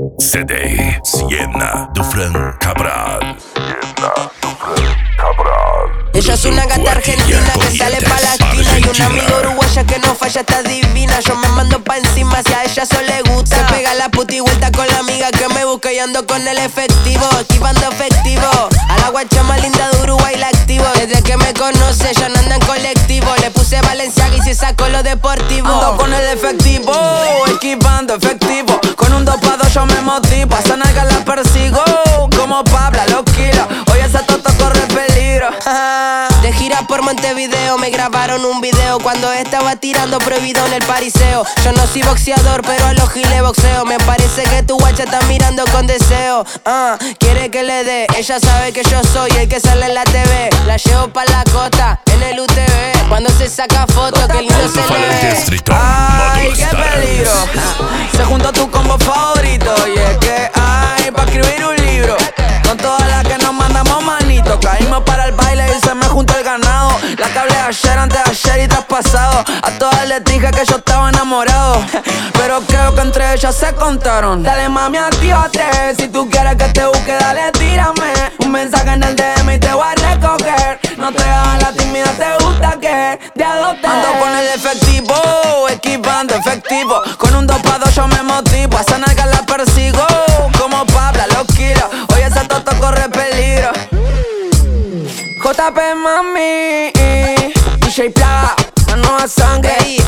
CD Sienna Dufren Cabral. Ella es una gata argentina que sale pa' la esquina. Y una amiga uruguaya que no falla, está divina. Yo me mando pa' encima, si a ella eso le gusta. Se pega la puta y vuelta con la amiga que me busca. Y ando con el efectivo, esquivando efectivo. A la guacha más linda de Uruguay la activo. Desde que me conoce ya no anda en colectivo. Le puse Balenciaga y se sacó lo deportivo. Ando con el efectivo, esquivando efectivo. Con un 2 pa' 2 yo me motivo. A esa nalga la persigo, como Pablo los kilos. Hoy ese toto corre peligro. De gira por Montevideo me grabaron un video cuando estaba tirando prohibido en el pariseo. Yo no soy boxeador, pero a los giles boxeo. Me parece que tu guacha está mirando con deseo. Quiere que le dé, ella sabe que yo soy el que sale en la TV. La llevo pa' la costa, en el UTV. Cuando se saca foto, que lindo se le ve. Ay, qué peligro. Se juntó tu combo favorito. Y es que hay pa' escribir un libro. Con todas las que nos mandamos manito. Caímos para el baile y se me juntó el ganado. La que hablé ayer, antes de ayer y traspasado. A todas les dije que yo estaba enamorado. Pero creo que entre ellas se contaron. Dale mami, actívate. Si tú quieres que te busque, dale, tírame un mensaje en el DM y te voy a recoger. No te hagas la tímida, te gusta que te adopte. Ando con el efectivo, esquivando efectivo. Con un 2 pa' 2 yo me motivo. A esa nalga la persigo, como Pablo los kilos. Hoy ese toto corre peligro. JP mami, DJ Plaga, la nueva sangre.